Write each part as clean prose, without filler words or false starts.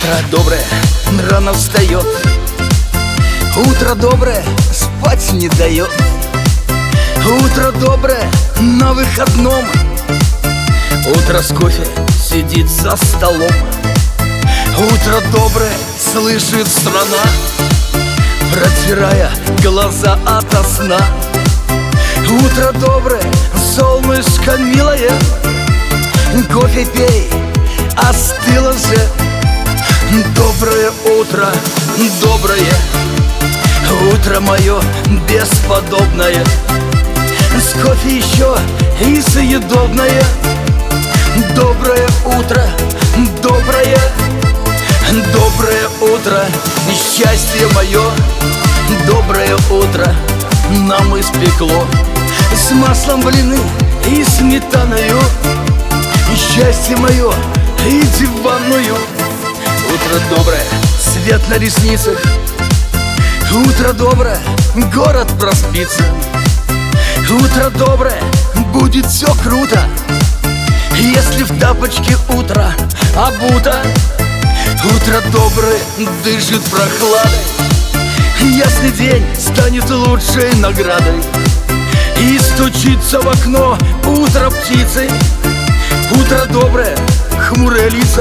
Утро доброе рано встает, утро доброе спать не дает. Утро доброе на выходном, утро с кофе сидит за столом. Утро доброе слышит страна, протирая глаза ото сна. Утро доброе, солнышко милое, кофе пей, остыло же. Доброе утро, доброе утро мое бесподобное, с кофе еще и съедобное. Доброе утро, доброе, доброе утро, счастье мое. Доброе утро нам испекло с маслом блины и сметаною. Счастье мое и диванную. Утро доброе, свет на ресницах. Утро доброе, город проспится. Утро доброе, будет все круто, если в тапочке утро обуто. Утро доброе дышит прохладой, ясный день станет лучшей наградой. И стучится в окно утро птицы. Утро доброе, хмурые лица.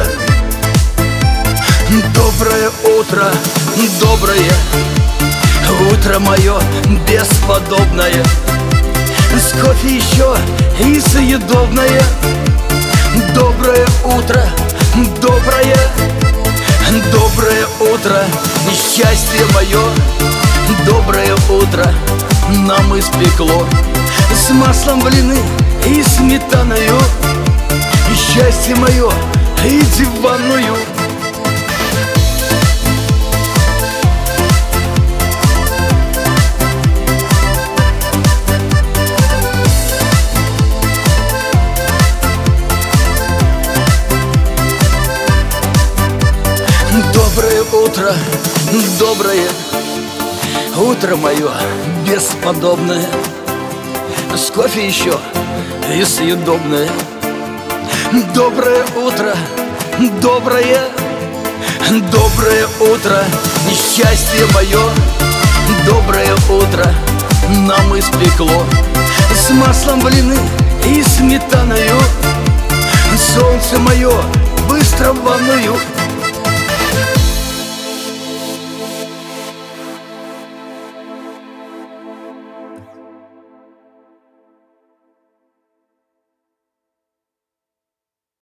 Доброе утро, доброе утро мое бесподобное, с кофе еще и съедобное. Доброе утро, доброе, доброе утро, счастье мое. Доброе утро нам испекло с маслом блины и сметаною. Счастье мое и диванную. Доброе утро, доброе утро мое бесподобное, с кофе еще и съедобное. Доброе утро, доброе, доброе утро, счастье мое. Доброе утро нам испекло с маслом блины и сметаною. Солнце мое быстро в ванную.